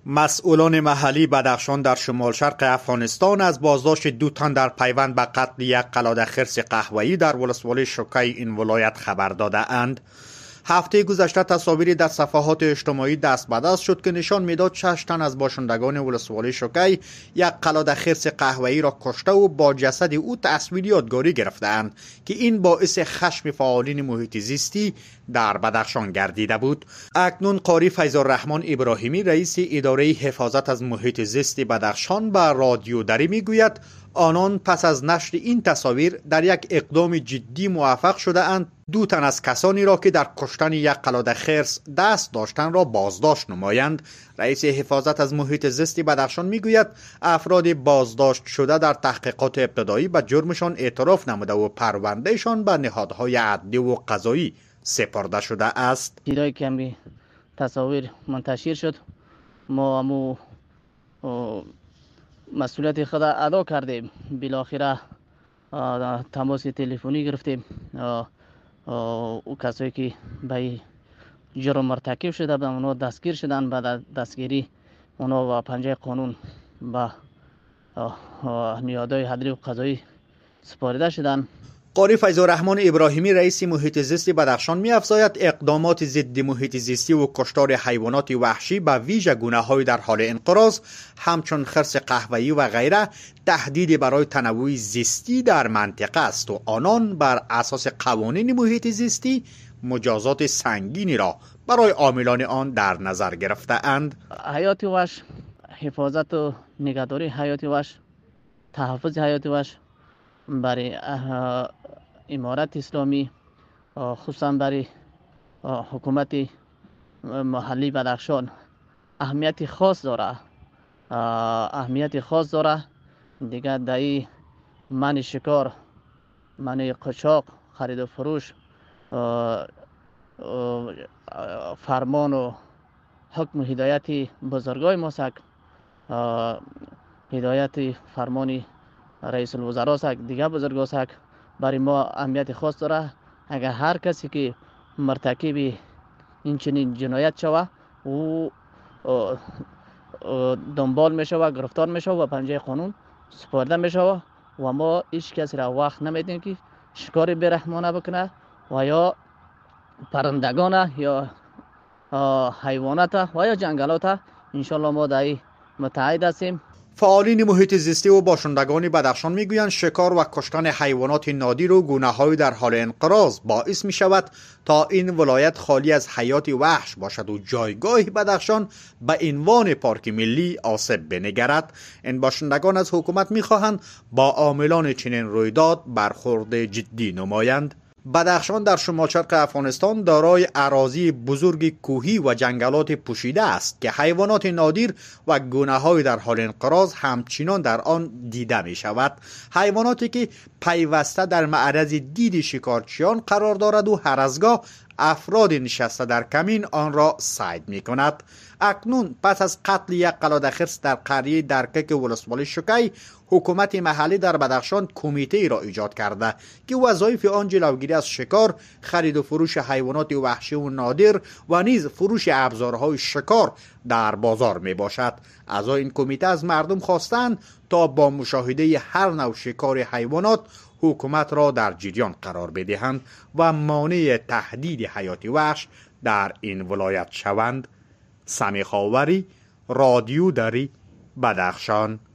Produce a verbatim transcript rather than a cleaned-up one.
مسئولان محلی بدخشان در شمال شرق افغانستان از بازداشت دو تن در پیوند به قتل یک قلاده خرس قهوه‌ای در ولسوالی شوکی این ولایت خبر داده اند. هفته گذشته تصاویری در صفحات اجتماعی دست به دست شد که نشان میداد شش تن از باشندگان ولسوالی شوکی یک قلاده خرس قهوه‌ای را کشته و با جسد او تصویر یادگاری گرفتند که این باعث خشم فعالین محیط زیستی در بدخشان گردیده بود. اکنون قاری فیض الرحمن ابراهیمی رئیس اداره حفاظت از محیط زیست بدخشان به رادیو دری میگوید آنان پس از نشر این تصاویر در یک اقدام جدی موفق شده اند دو تن از کسانی را که در کشتن یک قلاده خرس دست داشتند را بازداشت نمایند. رئیس حفاظت از محیط زیست بدخشان میگوید افراد بازداشت شده در تحقیقات ابتدایی به جرمشان اعتراف نموده و پروندهشان به نهادهای عدلی و قضایی سپرده شده است. دیدای کمی تصاویر منتشر شد، ما امو مسئولیت خود ادا کردیم. بالاخره تماس تلفنی گرفتیم او کسایی که به جرم مرتکب شده بودند اونا دستگیر شدن. بعد دستگیری اونا و پنجه قانون به نهادهای عدلی و قضایی سپارده شدند. قاری فیض الرحمن ابراهیمی رئیس محیط زیست بدخشان می‌افزاید اقدامات ضد محیط زیستی و کشتار حیوانات وحشی به ویژه گونه‌های در حال انقراض همچون خرس قهوه‌ای و غیره تهدیدی برای تنوع زیستی در منطقه است و آنان بر اساس قوانین محیط زیستی مجازات سنگینی را برای عاملان آن در نظر گرفته اند. حیات وحش، حفاظت و نگهداری حیات وحش، تحفظ حیات وحش برای امارت اسلامی خصوصا برای حکومت محلی بدخشان اهمیت خاص داره اهمیت خاص داره دیگه دایی من شکار، من قاچاق، خرید و فروش، فرمان و حکم و هدایت بزرگای ماسک، هدایت فرمانی رئیس الوزراء سک دیگه بزرگا سک برای ما اهمیت خاص داره. اگر هر کسی که مرتکب این چنین جنایت شوه او دنبال میشه و گرفتار میشه و پنجه قانون سپرده میشه و ما هیچ کسی را وقت نمیدیم که شکار بیرحمانه بکنه و یا پرندگان یا حیوانات و یا جنگلات. انشالله ما دایی متعهد هستیم. فعالین محیط زیستی و باشندگان بدخشان میگویند شکار و کشتن حیوانات نادر و گونه‌های در حال انقراض باعث می شود تا این ولایت خالی از حیات وحش باشد و جایگاه بدخشان به عنوان پارک ملی آسیب بنگرد. این باشندگان از حکومت میخواهند با عاملان چنین رویداد برخورد جدی نمایند. بدخشان در شمال شرق افغانستان دارای اراضی بزرگ کوهی و جنگلات پوشیده است که حیوانات نادر و گونه‌های در حال انقراض همچنان در آن دیده می شود. حیواناتی که پیوسته در معرض دید شکارچیان قرار دارد و هر از گاه افراد نشسته در کمین آن را صید می کند. اکنون پس از قتل یک قلاده خرس در قریه درکک ولسوالی شوکی حکومت محلی در بدخشان کمیته ای را ایجاد کرده که وظایف آن جلوگیری از شکار، خرید و فروش حیوانات وحشی و نادر و نیز فروش ابزارهای شکار در بازار می باشد. اعضای این کمیته از مردم خواستند تا با مشاهده هر نوع شکار حیوانات حکومت را در جریان قرار بدهند و مانع تهدید حیات وحش در این ولایت شوند. سمیع خاوری، رادیو دری، بدخشان.